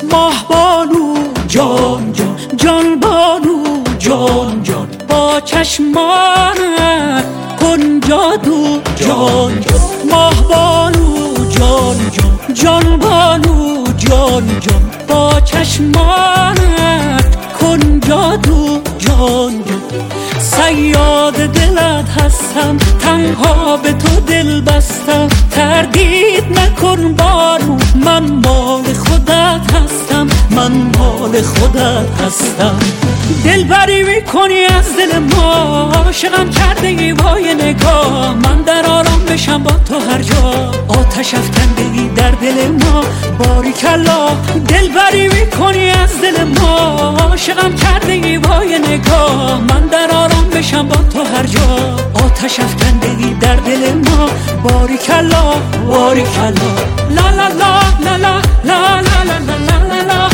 ماه بانو جان جان، جان بانو جان جان، با چشمانت کن جادو جان جان. ماه بانو جان جان، جان بانو جان جان، با چشمانت کن جادو جان جان. صیاد دلت هستم، تنها به تو دل بستم، تردید نکن بانو، من مال خودت هستم، من مال خودت هستم. دلبری میکنی از دل ما، عاشقم کرده ای وای نگاه، من در آرام بشم با تو هر جا، آتش افکنده ای در دل ما باریکلا. دلبری میکنی از دل ما، عاشقم کرده ای وای نگاه، من در آرام بشم با تو هر جا، آتش افکنده ای در دل ما باریکلا باریکلا. لا لا لا لا لا لا لا لا لا لا.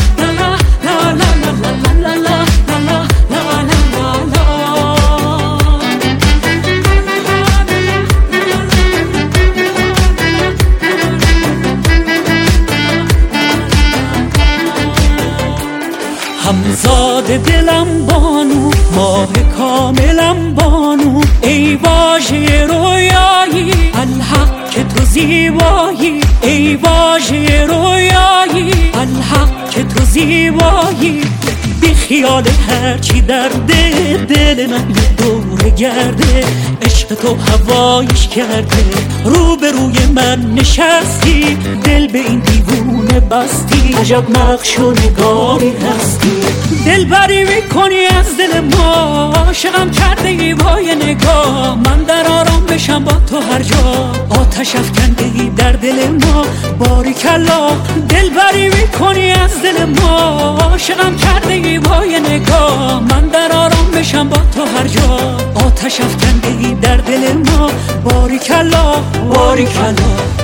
همزاد دلم بانو، ماه کاملم بانو، ای واژه رویایی الحق که تو زیبایی، ای واژه رویایی الحق که تو زیبایی. بی خیال هرچی در دل من یه دور گرده، عشق تو هوایش کرده، رو به روی من نشستی، دل به این دیوونه بستی، عجب نقش و نگاری هستی. دلبری میکنی از دل ما، عاشقم کرده ای وای نگاه، من در آرام بشم با تو هر جا، آتش افکنده ای در دل ما باریکلا. دلبری میکنی از دل ما، عاشقم کرده ای وای نگاه، من در آرام بشم با تو هر جا، آتش افکنده ای در دل ما باریکلا باریکلا.